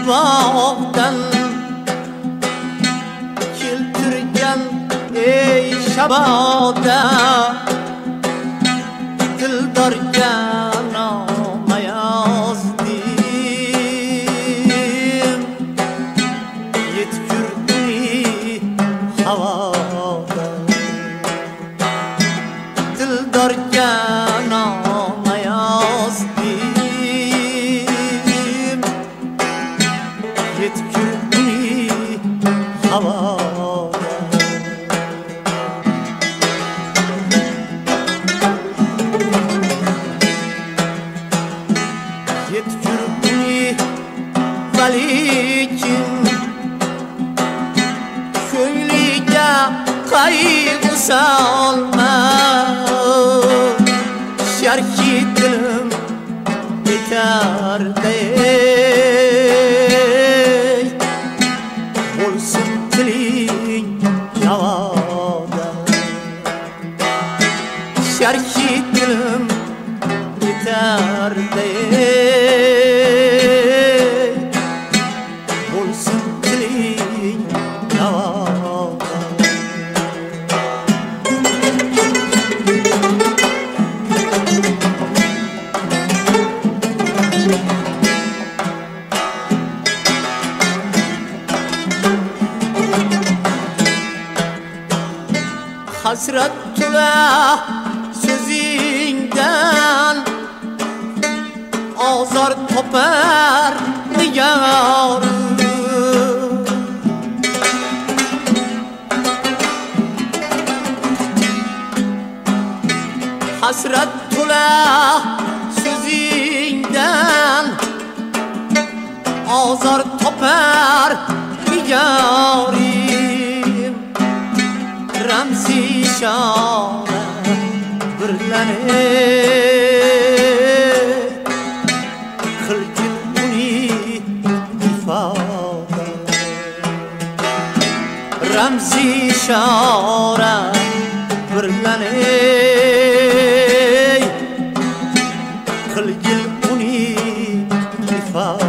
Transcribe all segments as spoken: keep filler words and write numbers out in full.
bog'dan keltirgan ey shaboda dildorga noma yozdim yetkirdi havoda dildorga noma yozdim yetkirdi havoda valikin ko'ngliga qayg'u solma sharki dilim yetarday bo'lsin tiling navoda sharki dilim yetarday hasrat tula so'zingdan ozor topar nigorim hasrat tula so'zingdan ozor topar nigorim ramzi ishora birlanib qilgin uni ifoda ramzi ishora birlanib qilgin uni ifoda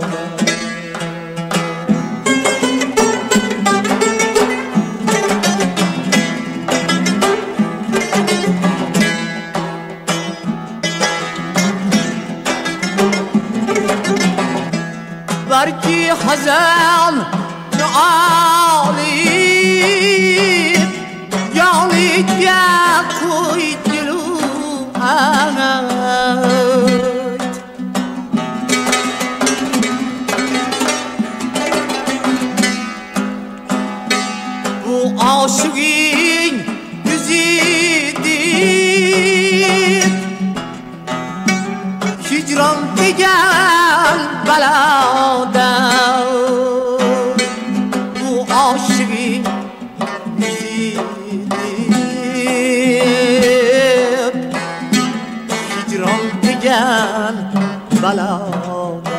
barki hazan nualib yonitga qo'ydilu anayt bu oshig'ing yuzidib hijron degan baloda bu oshig'ing yuzidib hijron degan baloda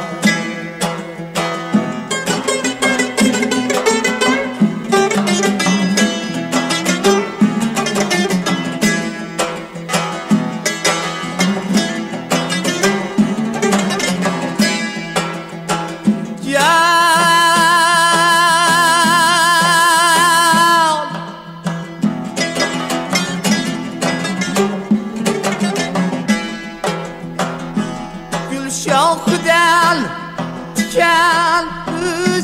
shoxidan tikan uz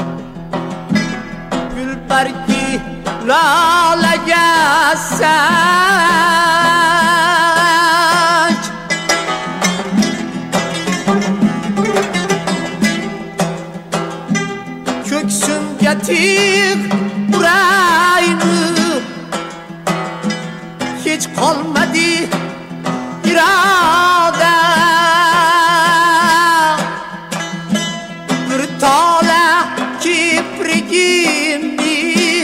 gul bargi lolaga sanch ko'ksimga tig' urayni hech qolmadi iroda tola kiprigimni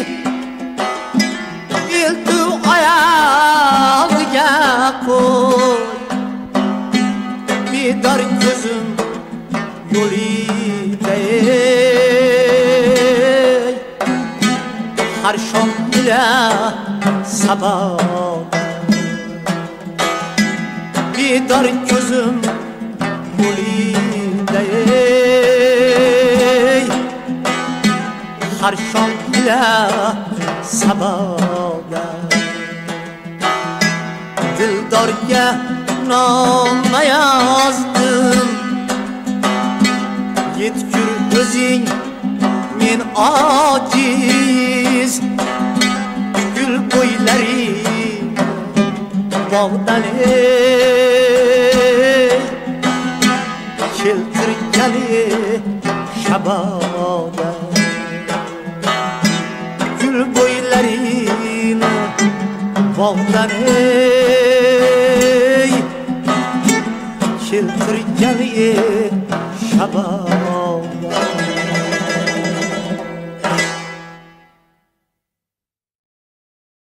iltu oyog'iga qo'y bedor ko'zim yo'lida har shom ila sabah bedor ko'zim yo'lida har shom ila saboga dildorga noma yozdim yetkur o'zing men ojiz gul bo'ylari bog'dan keltirgani shaboga